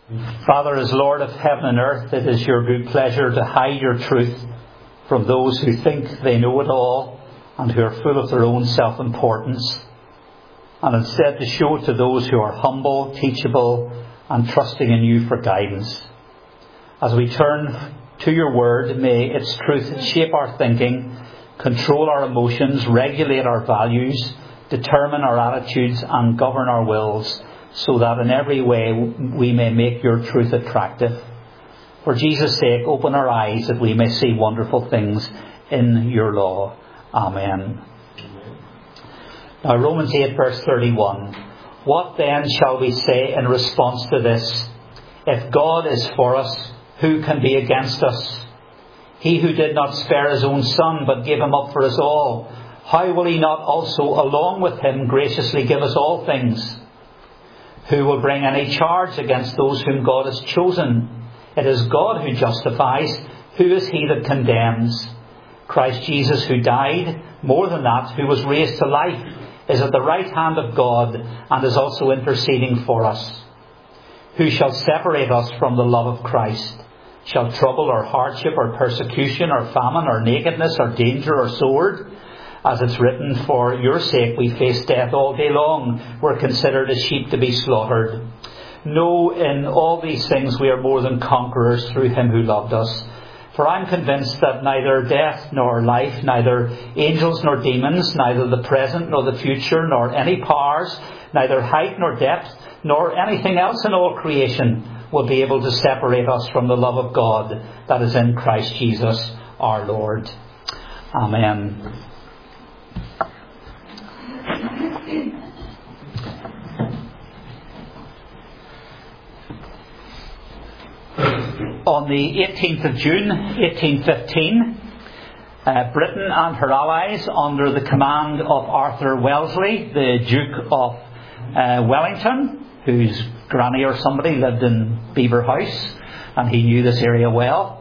Father, as Lord of heaven and earth, it is your good pleasure to hide your truth from those who think they know it all and who are full of their own self-importance, and instead to show it to those who are humble, teachable, and trusting in you for guidance. As we turn to your word, may its truth shape our thinking, control our emotions, regulate our values, determine our attitudes, and govern our wills, so that in every way we may make your truth attractive. For Jesus' sake, open our eyes that we may see wonderful things in your law. Amen. Now, Romans 8 verse 31. What then shall we say in response to this? If God is for us, who can be against us? He who did not spare his own son, but gave him up for us all, how will he not also along with him graciously give us all things? Who will bring any charge against those whom God has chosen? It is God who justifies. Who is he that condemns? Christ Jesus, who died, more than that, who was raised to life, is at the right hand of God and is also interceding for us. Who shall separate us from the love of Christ? Shall trouble or hardship or persecution or famine or nakedness or danger or sword? As it's written, for your sake we face death all day long. We're considered as sheep to be slaughtered. No, in all these things we are more than conquerors through him who loved us. For I'm convinced that neither death nor life, neither angels nor demons, neither the present nor the future, nor any powers, neither height nor depth, nor anything else in all creation will be able to separate us from the love of God that is in Christ Jesus our Lord. Amen. On the 18th of June, 1815, Britain and her allies, under the command of Arthur Wellesley, the Duke of Wellington, whose granny or somebody lived in Beaver House, and he knew this area well.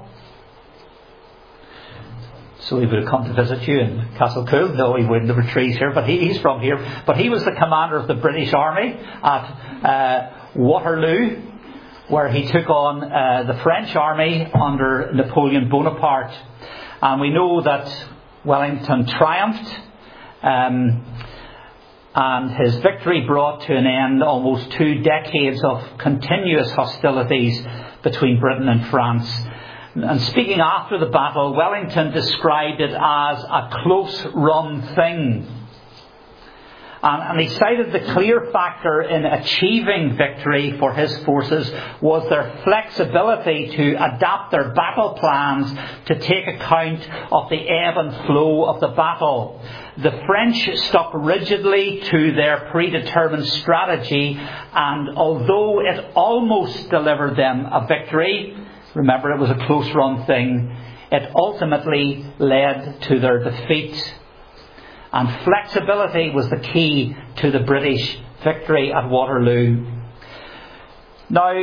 So he would have come to visit you in Castlecool. No, he wouldn't. There were trees here, but he's from here. But he was the commander of the British Army at Waterloo, where he took on the French army under Napoleon Bonaparte. And we know that Wellington triumphed, and his victory brought to an end almost 2 decades of continuous hostilities between Britain and France. And speaking after the battle, Wellington described it as a close-run thing. And he cited the clear factor in achieving victory for his forces was their flexibility to adapt their battle plans to take account of the ebb and flow of the battle. The French stuck rigidly to their predetermined strategy, and although it almost delivered them a victory, remember it was a close-run thing, it ultimately led to their defeat. And flexibility was the key to the British victory at Waterloo. Now,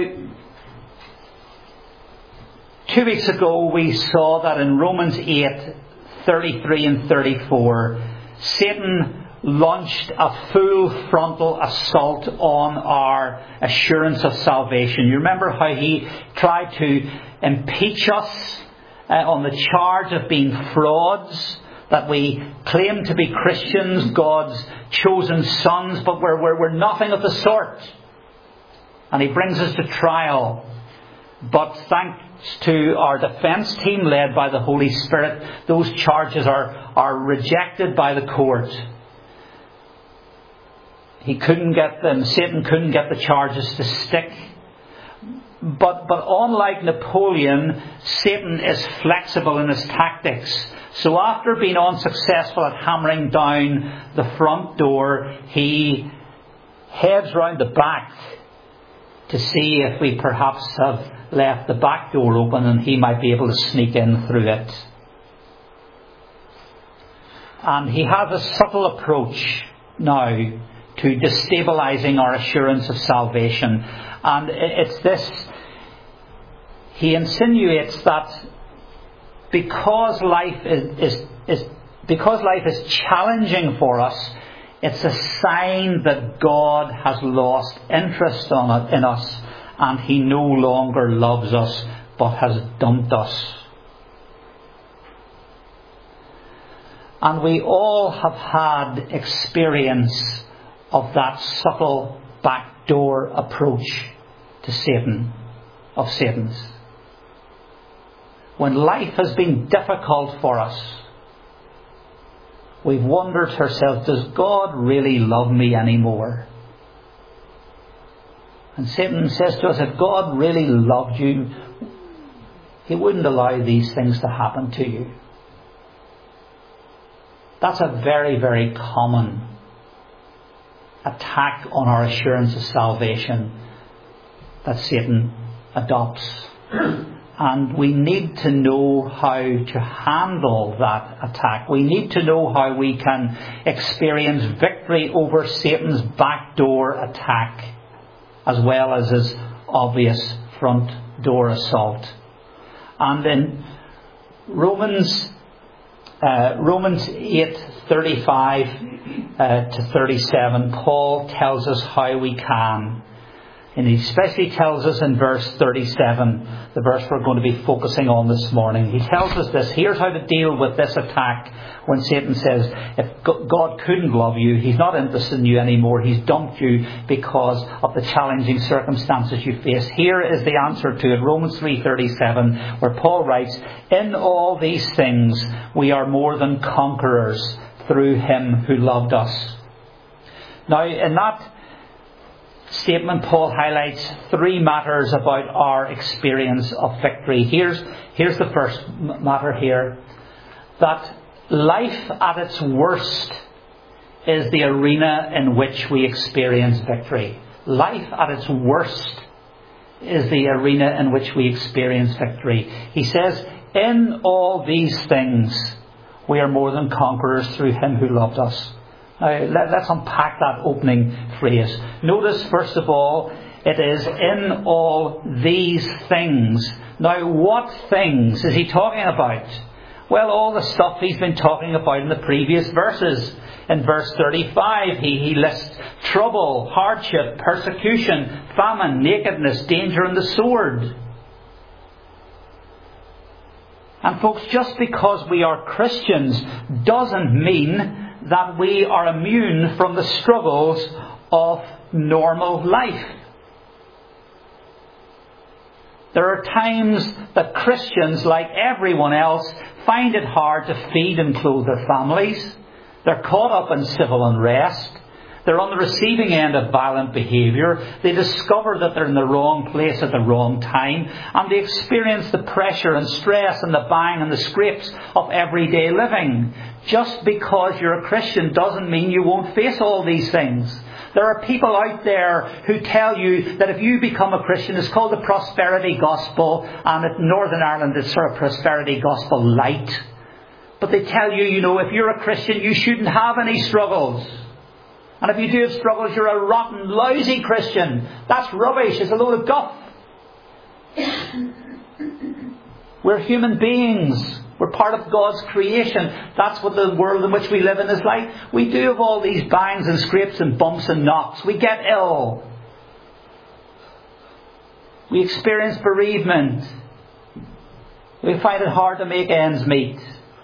2 weeks ago we saw that in Romans 8, 33 and 34, Satan launched a full frontal assault on our assurance of salvation. You remember how he tried to impeach us on the charge of being frauds, that we claim to be Christians, God's chosen sons, but we're nothing of the sort. And he brings us to trial. But thanks to our defence team led by the Holy Spirit, those charges are rejected by the court. Satan couldn't get the charges to stick. But unlike Napoleon, Satan is flexible in his tactics. So after being unsuccessful at hammering down the front door, he heads round the back to see if we perhaps have left the back door open and he might be able to sneak in through it. And he has a subtle approach now to destabilising our assurance of salvation. And it's this. He insinuates that because life is challenging for us, it's a sign that God has lost interest in us, and he no longer loves us but has dumped us. And we all have had experience of that subtle backdoor approach to Satan, of Satan's. When life has been difficult for us, we've wondered to ourselves, does God really love me anymore? And Satan says to us, if God really loved you, he wouldn't allow these things to happen to you. That's a very, very common attack on our assurance of salvation that Satan adopts. And we need to know how to handle that attack. We need to know how we can experience victory over Satan's backdoor attack, as well as his obvious front door assault. And in Romans 8:35 to 37, Paul tells us how we can. And he especially tells us in verse 37, the verse we're going to be focusing on this morning. He tells us this. Here's how to deal with this attack when Satan says, if God couldn't love you, he's not interested in you anymore. He's dumped you because of the challenging circumstances you face. Here is the answer to it. Romans 3:37, where Paul writes, in all these things we are more than conquerors through him who loved us. Now, in that statement, Paul highlights three matters about our experience of victory. Here's the first matter here. That life at its worst is the arena in which we experience victory. Life at its worst is the arena in which we experience victory. He says, in all these things we are more than conquerors through him who loved us. Now, let's unpack that opening phrase. Notice, first of all, it is in all these things. Now, what things is he talking about? Well, all the stuff he's been talking about in the previous verses. In verse 35, he lists trouble, hardship, persecution, famine, nakedness, danger, and the sword. And folks, just because we are Christians doesn't mean that we are immune from the struggles of normal life. There are times that Christians, like everyone else, find it hard to feed and clothe their families. They're caught up in civil unrest. They're on the receiving end of violent behaviour. They discover that they're in the wrong place at the wrong time. And they experience the pressure and stress and the bang and the scrapes of everyday living. Just because you're a Christian doesn't mean you won't face all these things. There are people out there who tell you that if you become a Christian, it's called the prosperity gospel. And in Northern Ireland, it's sort of prosperity gospel light. But they tell you, if you're a Christian, you shouldn't have any struggles. And if you do have struggles, you're a rotten, lousy Christian. That's rubbish. It's a load of guff. We're human beings. We're part of God's creation. That's what the world in which we live in is like. We do have all these bangs and scrapes and bumps and knocks. We get ill. We experience bereavement. We find it hard to make ends meet.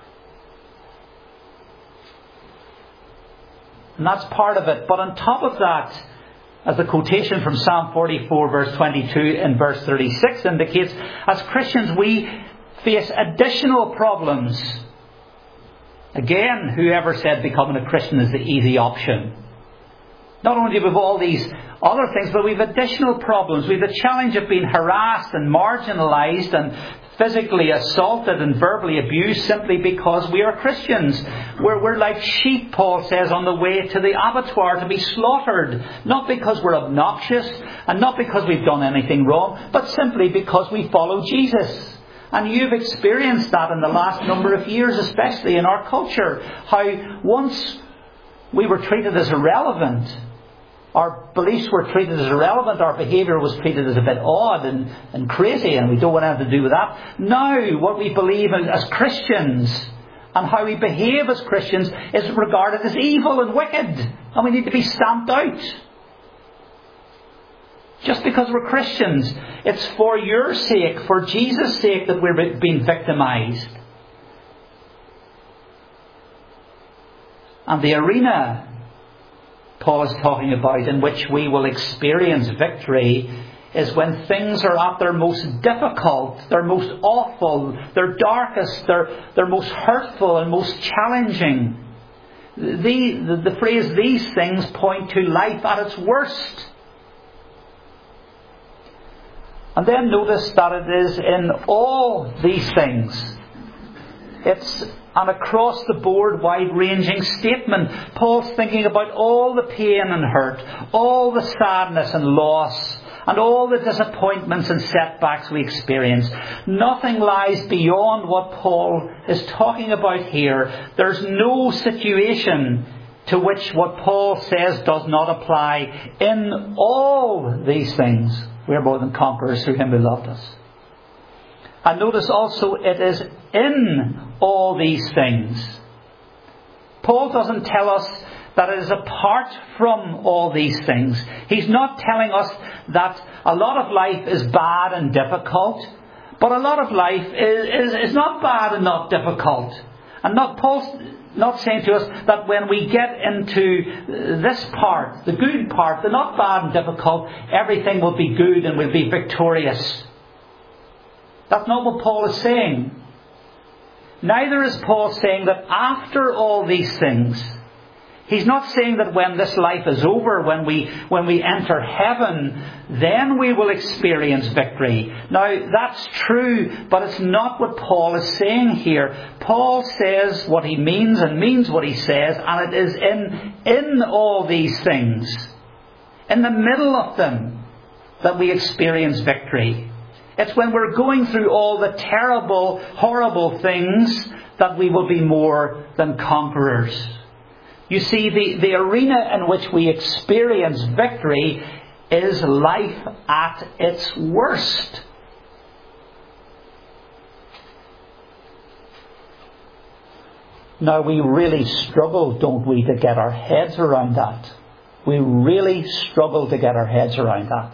And that's part of it. But on top of that, as the quotation from Psalm 44 verse 22 and verse 36 indicates, as Christians we face additional problems. Again, whoever said becoming a Christian is the easy option? Not only do we have all these other things, but we have additional problems. We have the challenge of being harassed and marginalised and physically assaulted and verbally abused simply because we are Christians. We're like sheep, Paul says, on the way to the abattoir to be slaughtered. Not because we're obnoxious and not because we've done anything wrong, but simply because we follow Jesus. And you've experienced that in the last number of years, especially in our culture. How once we were treated as irrelevant, our beliefs were treated as irrelevant, our behaviour was treated as a bit odd and crazy, and we don't want anything to do with that. Now, what we believe as Christians and how we behave as Christians is regarded as evil and wicked, and we need to be stamped out. Just because we're Christians. It's for your sake, for Jesus' sake, that we're being victimized. And the arena Paul is talking about in which we will experience victory is when things are at their most difficult, their most awful, their darkest, their most hurtful and most challenging. The phrase "these things" point to life at its worst. And then notice that it is in all these things. It's an across-the-board, wide-ranging statement. Paul's thinking about all the pain and hurt, all the sadness and loss, and all the disappointments and setbacks we experience. Nothing lies beyond what Paul is talking about here. There's no situation to which what Paul says does not apply. In all these things, we are more than conquerors through Him who loved us. And notice also, it is in all these things. Paul doesn't tell us that it is apart from all these things. He's not telling us that a lot of life is bad and difficult, but a lot of life is not bad and not difficult. And Paul's not saying to us that when we get into this part, the good part, the not bad and difficult, everything will be good and we'll be victorious. That's not what Paul is saying. Neither is Paul saying that after all these things, he's not saying that when this life is over, when we enter heaven, then we will experience victory. Now, that's true, but it's not what Paul is saying here. Paul says what he means and means what he says, and it is in all these things, in the middle of them, that we experience victory. It's when we're going through all the terrible, horrible things that we will be more than conquerors. You see, the arena in which we experience victory is life at its worst. Now, we really struggle, don't we, to get our heads around that. We really struggle to get our heads around that.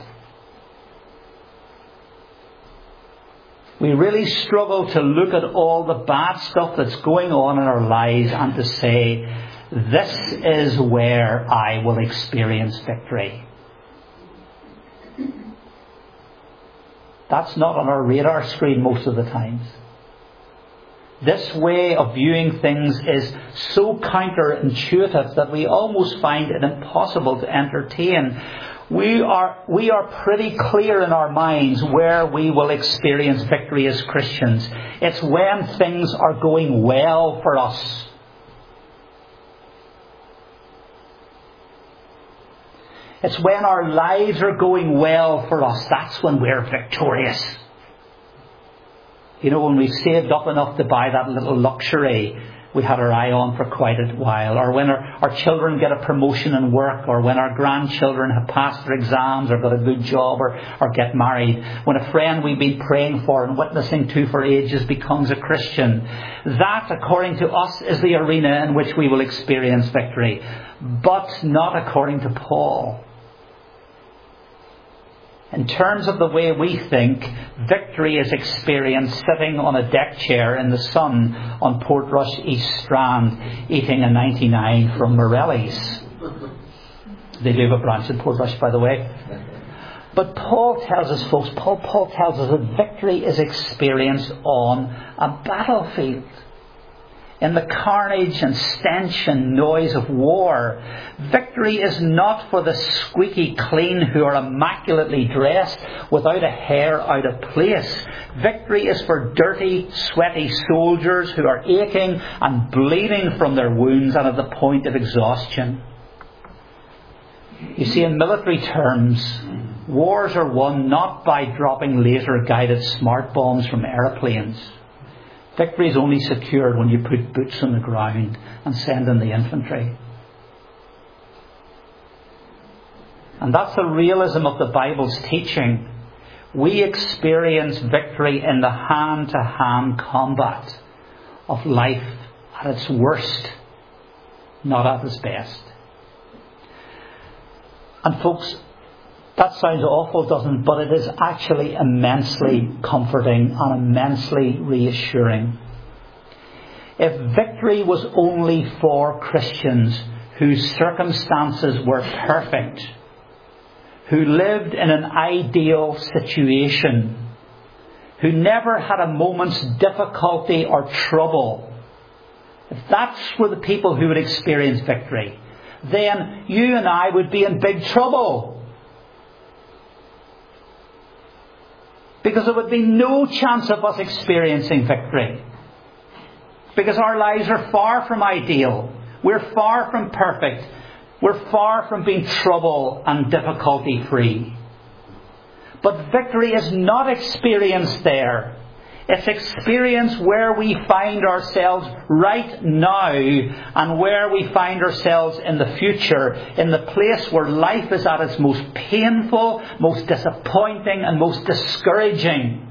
We really struggle to look at all the bad stuff that's going on in our lives and to say, this is where I will experience victory. That's not on our radar screen most of the times. This way of viewing things is so counterintuitive that we almost find it impossible to entertain. We are pretty clear in our minds where we will experience victory as Christians. It's when things are going well for us. It's when our lives are going well for us. That's when we're victorious. You know, when we've saved up enough to buy that little luxury we had our eye on for quite a while, or when our children get a promotion in work, or when our grandchildren have passed their exams or got a good job or get married, when a friend we've been praying for and witnessing to for ages becomes a Christian. That, according to us, is the arena in which we will experience victory, but not according to Paul. In terms of the way we think, victory is experienced sitting on a deck chair in the sun on Portrush East Strand, eating a 99 from Morelli's. They do have a branch in Portrush, by the way. But Paul tells us, folks, Paul tells us that victory is experienced on a battlefield. In the carnage and stench and noise of war. Victory is not for the squeaky clean who are immaculately dressed without a hair out of place. Victory is for dirty, sweaty soldiers who are aching and bleeding from their wounds and at the point of exhaustion. You see, in military terms, wars are won not by dropping laser-guided smart bombs from aeroplanes. Victory is only secured when you put boots on the ground and send in the infantry. And that's the realism of the Bible's teaching. We experience victory in the hand-to-hand combat of life at its worst, not at its best. And folks, That sounds awful, doesn't it? But it is actually immensely comforting and immensely reassuring. If victory was only for Christians whose circumstances were perfect, who lived in an ideal situation, who never had a moment's difficulty or trouble, if that's were the people who would experience victory, then you and I would be in big trouble. Because there would be no chance of us experiencing victory. Because our lives are far from ideal. We're far from perfect. We're far from being trouble and difficulty free. But victory is not experienced there. It's experienced where we find ourselves right now and where we find ourselves in the future, in the place where life is at its most painful, most disappointing and most discouraging.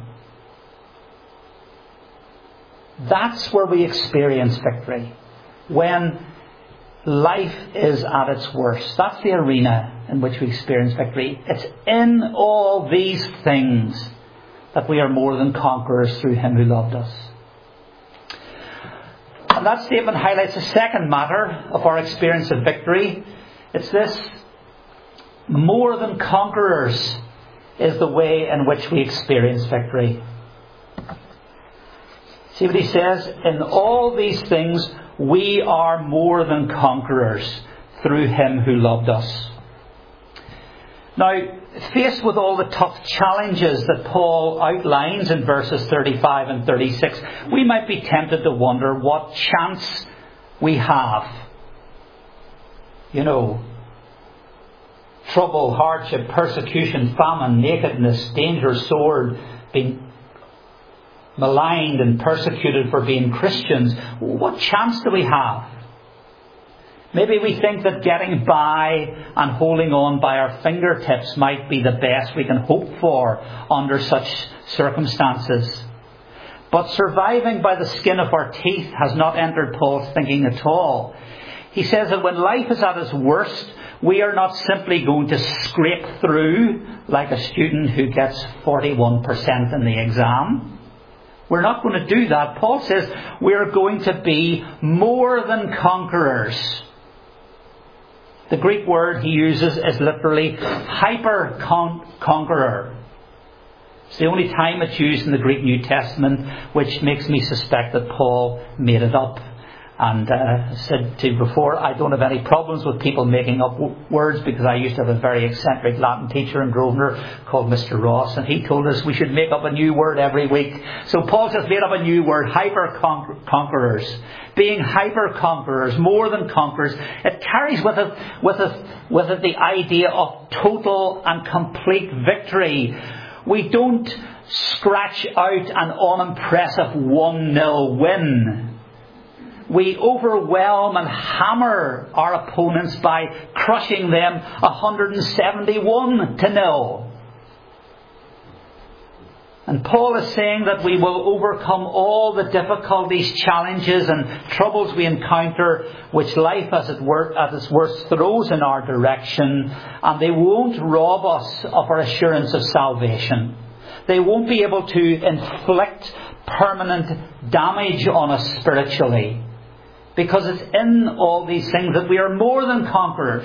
That's where we experience victory. When life is at its worst. That's the arena in which we experience victory. It's in all these things that we are more than conquerors through Him who loved us. And that statement highlights a second matter of our experience of victory. It's this: more than conquerors is the way in which we experience victory. See what he says? In all these things we are more than conquerors through Him who loved us. Now, faced with all the tough challenges that Paul outlines in verses 35 and 36, we might be tempted to wonder what chance we have. You know, trouble, hardship, persecution, famine, nakedness, danger, sword, being maligned and persecuted for being Christians. What chance do we have? Maybe we think that getting by and holding on by our fingertips might be the best we can hope for under such circumstances. But surviving by the skin of our teeth has not entered Paul's thinking at all. He says that when life is at its worst, we are not simply going to scrape through like a student who gets 41% in the exam. We're not going to do that. Paul says we're going to be more than conquerors. The Greek word he uses is literally hyper-conqueror. It's the only time it's used in the Greek New Testament, which makes me suspect that Paul made it up. And I said to you before, I don't have any problems with people making up words, because I used to have a very eccentric Latin teacher in Grosvenor called Mr. Ross, and he told us we should make up a new word every week. So Paul just made up a new word, hyper-conquerors. Being hyper-conquerors, more than conquerors, it carries with it the idea of total and complete victory. We don't scratch out an unimpressive 1-0 win. We overwhelm and hammer our opponents by crushing them 171-0. And Paul is saying that we will overcome all the difficulties, challenges and troubles we encounter, which life at its worst throws in our direction, and they won't rob us of our assurance of salvation. They won't be able to inflict permanent damage on us spiritually. Because it's in all these things that we are more than conquerors.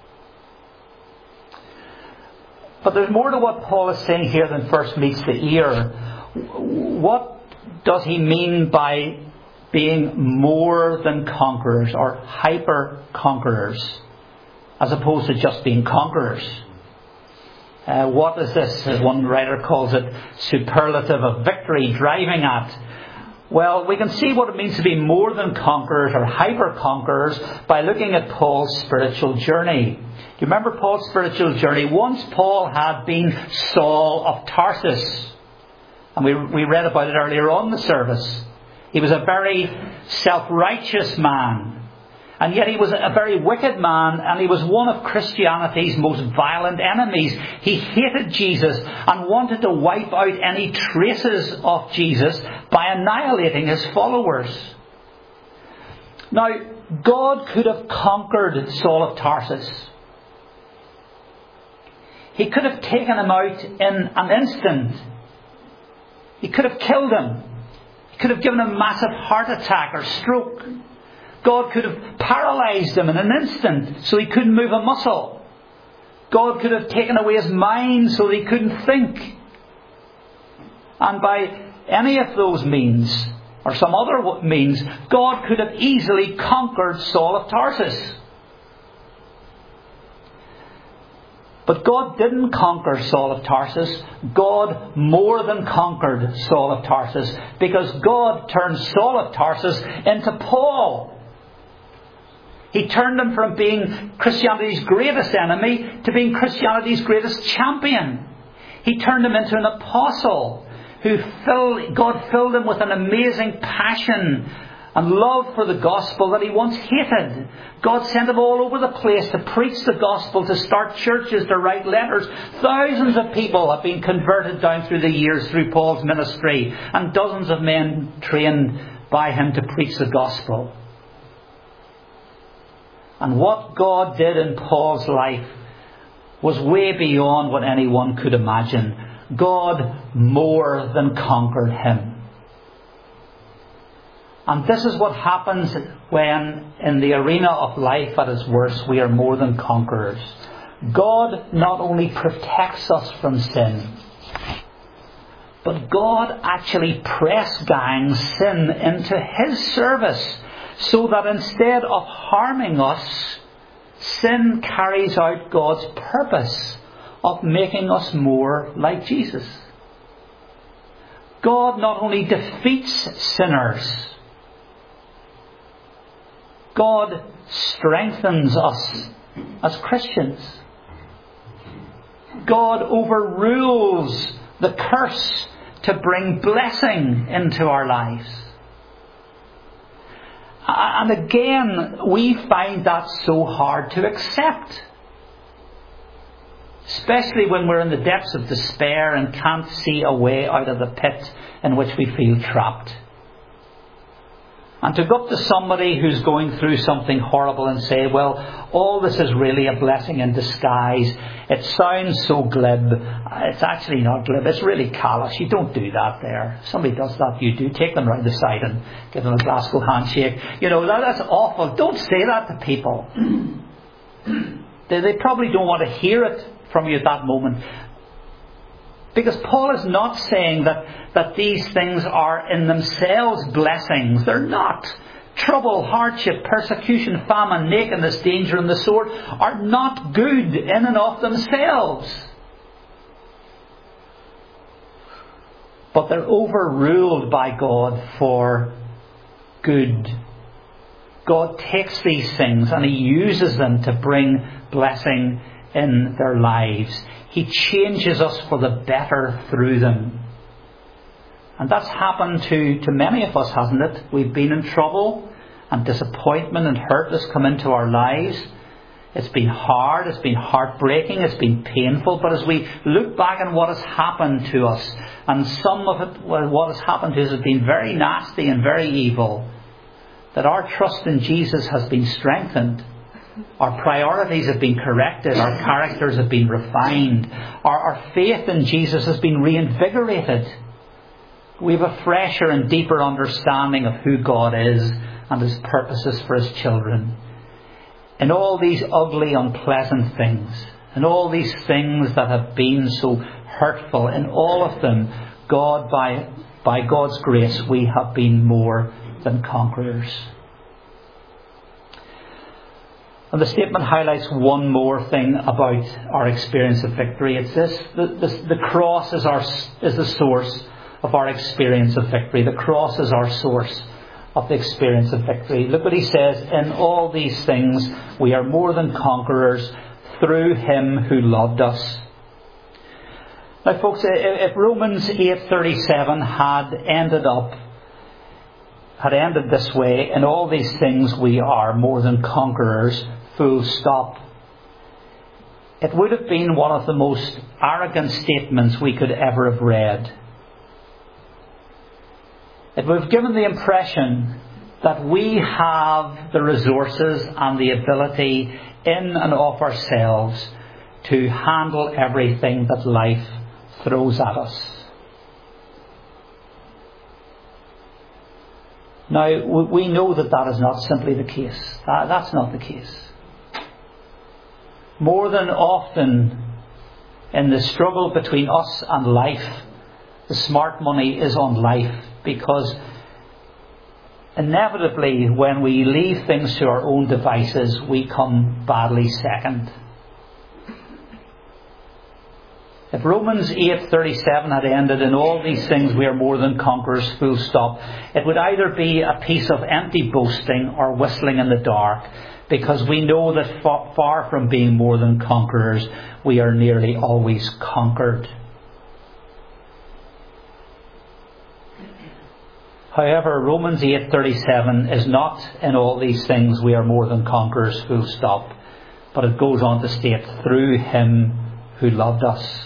But there's more to what Paul is saying here than first meets the ear. What does he mean by being more than conquerors or hyper-conquerors, as opposed to just being conquerors? What is this, as one writer calls it, superlative of victory driving at? Well, we can see what it means to be more than conquerors or hyper-conquerors by looking at Paul's spiritual journey. Do you remember Paul's spiritual journey? Once Paul had been Saul of Tarsus. And we read about it earlier on in the service. He was a very self-righteous man. And yet he was a very wicked man, and he was one of Christianity's most violent enemies. He hated Jesus and wanted to wipe out any traces of Jesus by annihilating his followers. Now, God could have conquered Saul of Tarsus. He could have taken him out in an instant. He could have killed him. He could have given him a massive heart attack or stroke. God could have paralysed him in an instant so he couldn't move a muscle. God could have taken away his mind so that he couldn't think. And by any of those means, or some other means, God could have easily conquered Saul of Tarsus. But God didn't conquer Saul of Tarsus. God more than conquered Saul of Tarsus, because God turned Saul of Tarsus into Paul. He turned him from being Christianity's greatest enemy to being Christianity's greatest champion. He turned him into an apostle who God filled him with an amazing passion and love for the gospel that he once hated. God sent him all over the place to preach the gospel, to start churches, to write letters. Thousands of people have been converted down through the years through Paul's ministry, and dozens of men trained by him to preach the gospel. And what God did in Paul's life was way beyond what anyone could imagine. God more than conquered him. And this is what happens when, in the arena of life at its worst, we are more than conquerors. God not only protects us from sin, but God actually press gangs sin into His service, so that instead of harming us, sin carries out God's purpose of making us more like Jesus. God not only defeats sinners, God strengthens us as Christians. God overrules the curse to bring blessing into our lives. And again, we find that so hard to accept. Especially when we're in the depths of despair and can't see a way out of the pit in which we feel trapped. And to go up to somebody who's going through something horrible and say, well, all this is really a blessing in disguise. It sounds so glib. It's actually not glib. It's really callous. You don't do that there. If somebody does that, you do. Take them round the side and give them a Glasgow handshake. You know, that's awful. Don't say that to people. They probably don't want to hear it from you at that moment. Because Paul is not saying that these things are in themselves blessings. They're not. Trouble, hardship, persecution, famine, nakedness, danger and the sword are not good in and of themselves. But they're overruled by God for good. God takes these things and He uses them to bring blessing in their lives. He changes us for the better through them. And that's happened to many of us, hasn't it? We've been in trouble, and disappointment and hurt has come into our lives. It's been hard, it's been heartbreaking, it's been painful. But as we look back on what has happened to us, and some of it, what has happened to us has been very nasty and very evil, that our trust in Jesus has been strengthened. Our priorities have been corrected. Our characters have been refined. Our faith in Jesus has been reinvigorated. We have a fresher and deeper understanding of who God is and His purposes for His children. In all these ugly, unpleasant things, and all these things that have been so hurtful, in all of them, God, by God's grace, we have been more than conquerors. And the statement highlights one more thing about our experience of victory. It's this: the cross is the source of our experience of victory. The cross is our source of the experience of victory. Look what he says: in all these things we are more than conquerors through Him who loved us. Now, folks, if Romans 8:37 had ended this way: in all these things we are more than conquerors, full stop, it would have been one of the most arrogant statements we could ever have read. It would have given the impression that we have the resources and the ability in and of ourselves to handle everything that life throws at us. Now, we know that is not simply the case. That's not the case. More than often, in the struggle between us and life, the smart money is on life, because inevitably, when we leave things to our own devices, we come badly second. If Romans 8:37 had ended, "In all these things we are more than conquerors," full stop, it would either be a piece of empty boasting or whistling in the dark, because we know that far from being more than conquerors, we are nearly always conquered. However, Romans 8:37 is not "in all these things we are more than conquerors," full stop, but it goes on to state, "through him who loved us."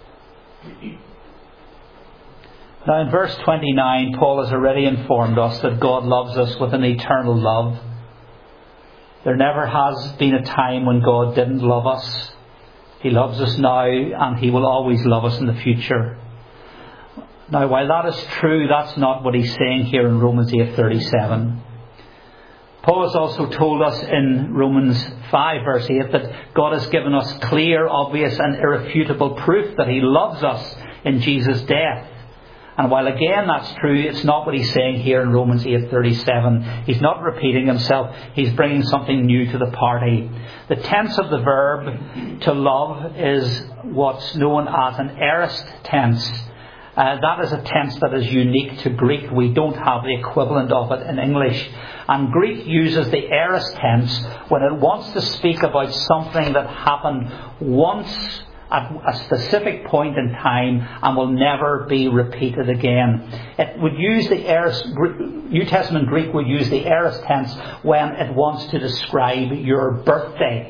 Now in verse 29, Paul has already informed us that God loves us with an eternal love. There never has been a time when God didn't love us. He loves us now, and he will always love us in the future. Now, while that is true, that's not what he's saying here in Romans 8:37. Paul has also told us in Romans 5 verse 8 that God has given us clear, obvious and irrefutable proof that he loves us in Jesus' death. And while again that's true, it's not what he's saying here in Romans 8:37. He's not repeating himself. He's bringing something new to the party. The tense of the verb to love is what's known as an aorist tense. That is a tense that is unique to Greek. We don't have the equivalent of it in English. And Greek uses the aorist tense when it wants to speak about something that happened once at a specific point in time and will never be repeated again. It would use the aorist, New Testament Greek would use the aorist tense when it wants to describe your birthday.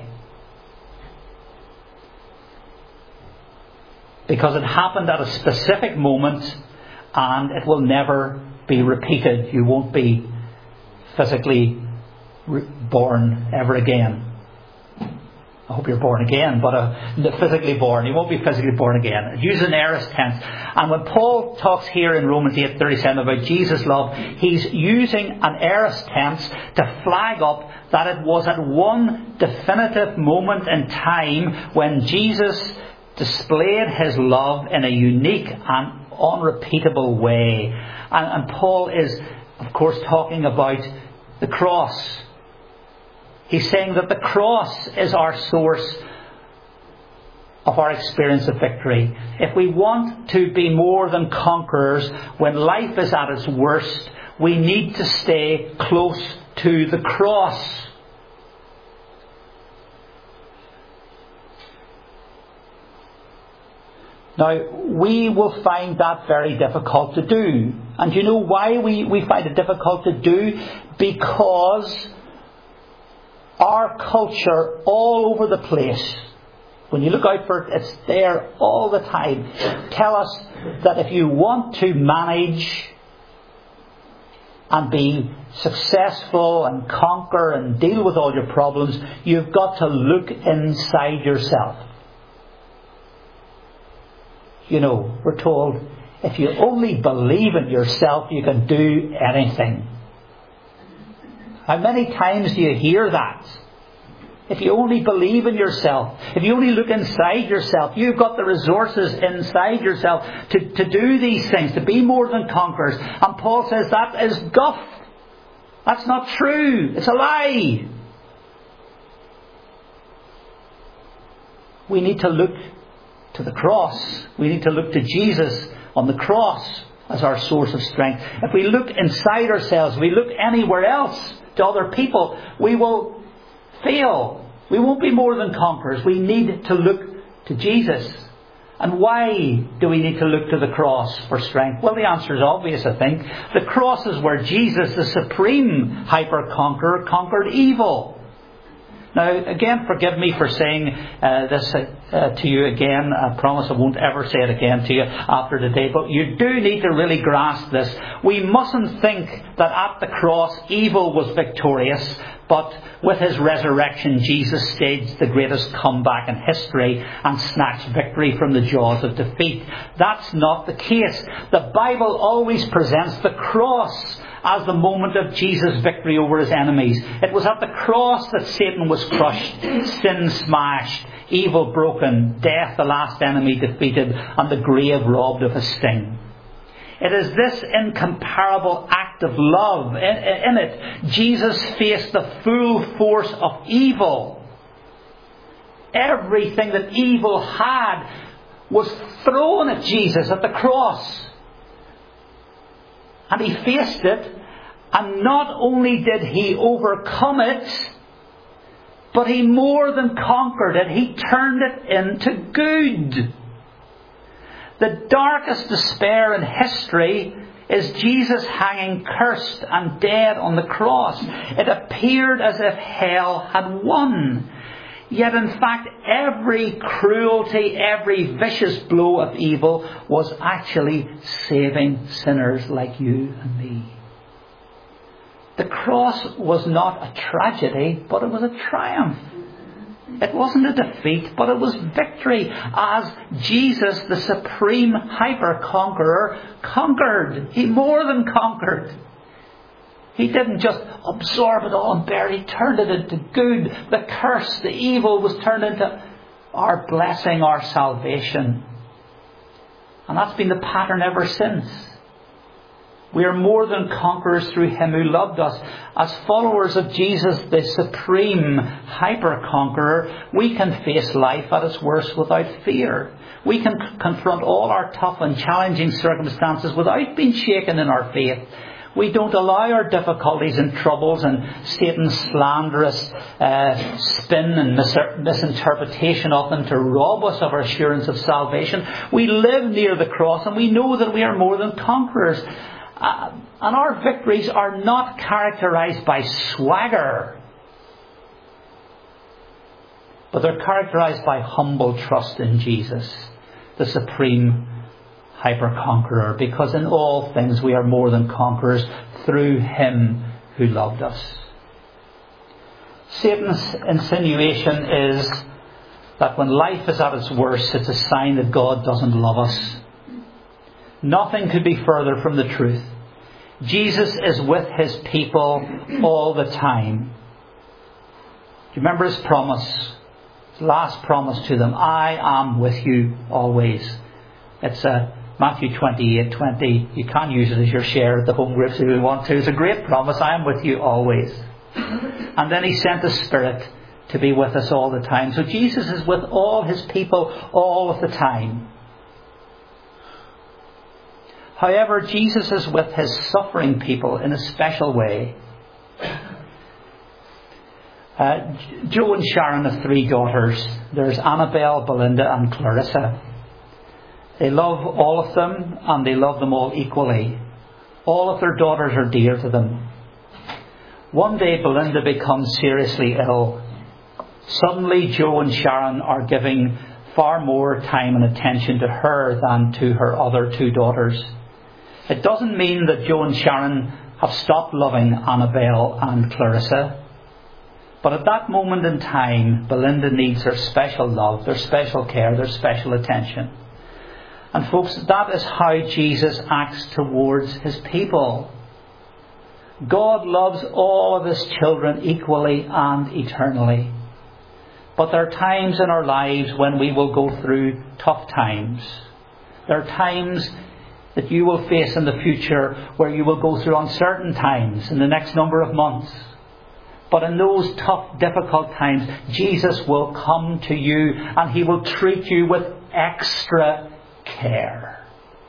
Because it happened at a specific moment and it will never be repeated. You won't be physically born ever again. I hope you're born again, but physically born. You won't be physically born again. It uses an aorist tense. And when Paul talks here in Romans 8:37 about Jesus' love, he's using an aorist tense to flag up that it was at one definitive moment in time when Jesus displayed his love in a unique and unrepeatable way. And Paul is, of course, talking about the cross. He's saying that the cross is our source of our experience of victory. If we want to be more than conquerors when life is at its worst, we need to stay close to the cross. Now, we will find that very difficult to do. And you know why we find it difficult to do? Because our culture all over the place, when you look out for it, it's there all the time, tell us that if you want to manage and be successful and conquer and deal with all your problems, you've got to look inside yourself. You know, we're told, if you only believe in yourself, you can do anything. How many times do you hear that? If you only believe in yourself, if you only look inside yourself, you've got the resources inside yourself to do these things, to be more than conquerors. And Paul says that is guff. That's not true. It's a lie. We need to look to the cross. We need to look to Jesus on the cross as our source of strength. If we look inside ourselves, we look anywhere else to other people, we will fail. We won't be more than conquerors. We need to look to Jesus. And why do we need to look to the cross for strength? Well, the answer is obvious, I think. The cross is where Jesus, the supreme hyper-conqueror, conquered evil. Now, again, forgive me for saying this to you again. I promise I won't ever say it again to you after today. But you do need to really grasp this. We mustn't think that at the cross evil was victorious, but with his resurrection, Jesus staged the greatest comeback in history and snatched victory from the jaws of defeat. That's not the case. The Bible always presents the cross as the moment of Jesus' victory over his enemies. It was at the cross that Satan was crushed, sin smashed, evil broken, death, the last enemy, defeated, and the grave robbed of his sting. It is this incomparable act of love. In it, Jesus faced the full force of evil. Everything that evil had was thrown at Jesus at the cross. And he faced it, and not only did he overcome it, but he more than conquered it. He turned it into good. The darkest despair in history is Jesus hanging cursed and dead on the cross. It appeared as if hell had won. Yet in fact, every cruelty, every vicious blow of evil was actually saving sinners like you and me. The cross was not a tragedy, but it was a triumph. It wasn't a defeat, but it was victory, as Jesus, the supreme hyper-conqueror, conquered. He more than conquered. He didn't just absorb it all and bear it. He turned it into good. The curse, the evil was turned into our blessing, our salvation. And that's been the pattern ever since. We are more than conquerors through him who loved us. As followers of Jesus, the supreme hyper-conqueror, we can face life at its worst without fear. We can confront all our tough and challenging circumstances without being shaken in our faith. We don't allow our difficulties and troubles and Satan's slanderous spin and misinterpretation of them to rob us of our assurance of salvation. We live near the cross and we know that we are more than conquerors. And our victories are not characterized by swagger, but they're characterized by humble trust in Jesus, the supreme hyper-conqueror, because in all things we are more than conquerors through him who loved us. Satan's insinuation is that when life is at its worst, it's a sign that God doesn't love us. Nothing could be further from the truth. Jesus is with his people all the time. Do you remember his promise? His last promise to them, I am with you always. It's Matthew 28:20. You can use it as your share at the home groups if you want to. It's a great promise. I am with you always. And then he sent the Spirit to be with us all the time. So Jesus is with all his people all of the time. However, Jesus is with his suffering people in a special way. Joe and Sharon have 3 daughters. There's Annabelle, Belinda and Clarissa. They love all of them and they love them all equally. All of their daughters are dear to them. One day Belinda becomes seriously ill. Suddenly Joe and Sharon are giving far more time and attention to her than to her other 2 daughters. It doesn't mean that Joe and Sharon have stopped loving Annabelle and Clarissa. But at that moment in time, Belinda needs their special love, their special care, their special attention. And folks, that is how Jesus acts towards his people. God loves all of his children equally and eternally. But there are times in our lives when we will go through tough times. There are times that you will face in the future where you will go through uncertain times in the next number of months. But in those tough, difficult times, Jesus will come to you and he will treat you with extra care.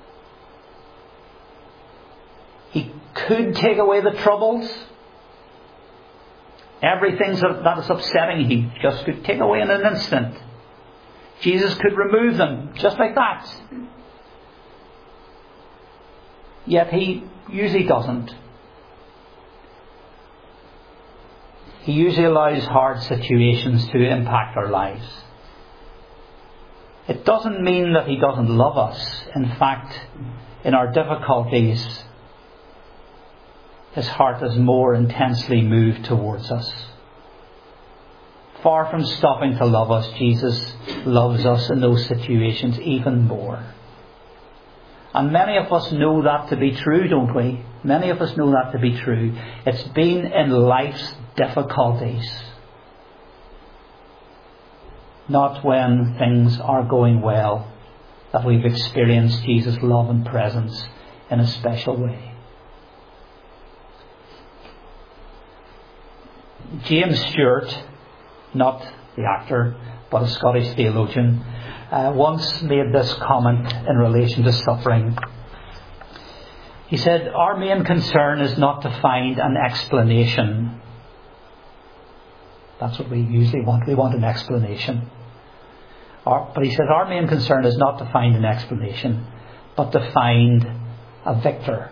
He could take away the troubles. Everything that is upsetting, he just could take away in an instant. Jesus could remove them just like that. Yet he usually doesn't. He usually allows hard situations to impact our lives. It doesn't mean that He doesn't love us. In fact, in our difficulties, His heart is more intensely moved towards us. Far from stopping to love us, Jesus loves us in those situations even more. And many of us know that to be true, don't we? Many of us know that to be true. It's been in life's difficulties, not when things are going well, that we've experienced Jesus' love and presence in a special way. James Stewart, not the actor, but a Scottish theologian, once made this comment in relation to suffering. He said, "Our main concern is not to find an explanation." That's what we usually want. We want an explanation. But he says, our main concern is not to find an explanation, but to find a victor.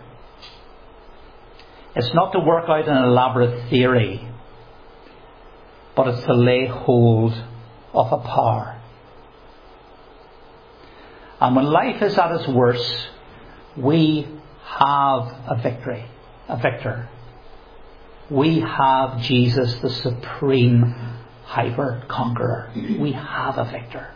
It's not to work out an elaborate theory, but it's to lay hold of a power. And when life is at its worst, we have a victor. We have Jesus, the supreme hyper-conqueror. We have a victor.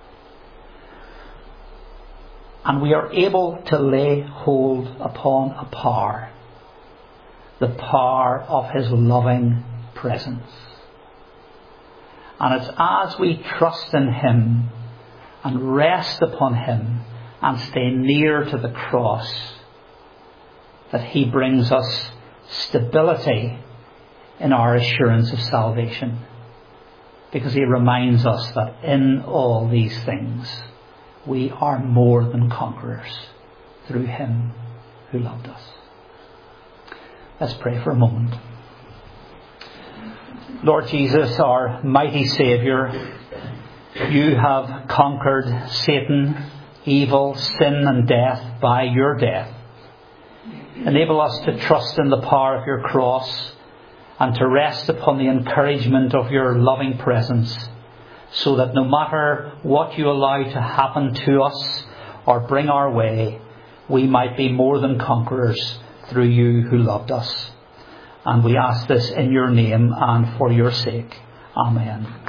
And we are able to lay hold upon a power, the power of His loving presence. And it's as we trust in Him and rest upon Him and stay near to the cross that He brings us stability in our assurance of salvation. Because He reminds us that in all these things we are more than conquerors through Him who loved us. Let's pray for a moment. Lord Jesus, our mighty Saviour, You have conquered Satan, evil, sin and death by Your death. Enable us to trust in the power of Your cross and to rest upon the encouragement of Your loving presence, so that no matter what You allow to happen to us or bring our way, we might be more than conquerors through You who loved us. And we ask this in Your name and for Your sake. Amen.